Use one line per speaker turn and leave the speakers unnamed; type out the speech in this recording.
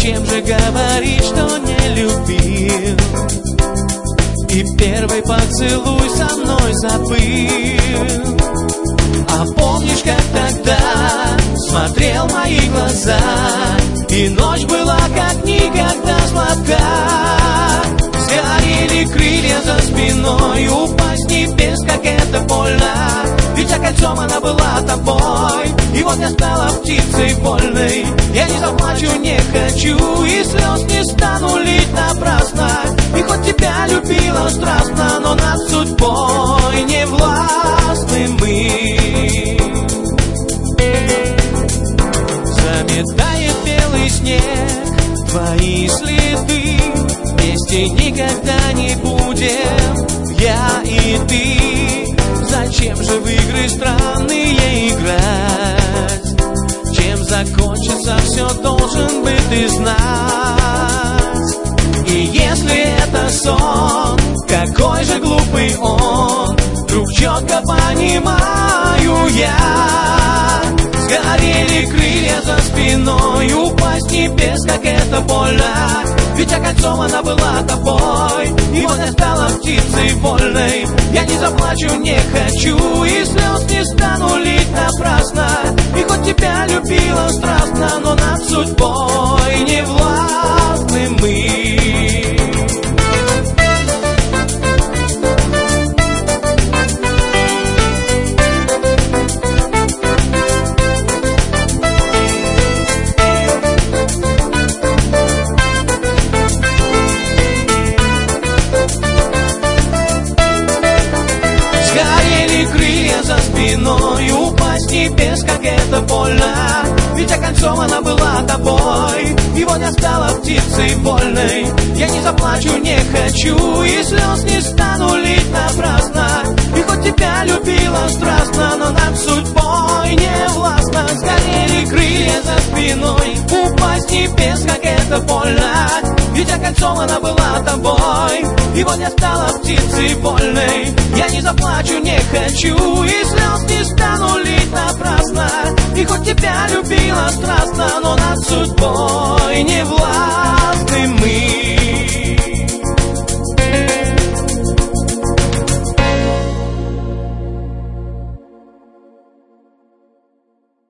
Зачем же говорить, что не любил? И первый поцелуй со мной забыл. А помнишь, как тогда смотрел мои глаза, и ночь была как никогда сладка. Сгорели крылья за спиной, упасть с небес, как это больно. Ведь за кольцом она была тобой, и вот я стала птицей вольной. Я не заплачу, не хочу, и слез не стану лить напрасно. И хоть тебя любила страстно, но над судьбой не властны мы. Заметает белый снег твои следы, вместе никогда не будем, я и ты. Зачем же в игры странные играть? Чем закончится все, должен бы ты знать. И если это сон, какой же глупый он, вдруг четко понимаю я. Сгорели крылья за спиной, упасть с небес, как это больно. Ведь окольцована была тобой, и вот я стала птицей вольной. Я не заплачу, не хочу, и слез не стану лить напрасно. И хоть тебя любила страстно, но над судьбой не властны мы. За спиной, упасть с небес, как это больно. Ведь окольцована была тобой, и вот я стала птицей вольной. Я не заплачу, не хочу, и слез не стану лить напрасно. И хоть тебя любила страстно, но над судьбой не властно. Сгорели крылья за спиной, упасть с небес, как это больно. Ведь окольцована была тобой, и вот я стала птицей вольной. Я не заплачу, не хочу, и слез не стану лить напрасно. И хоть тебя любила страстно,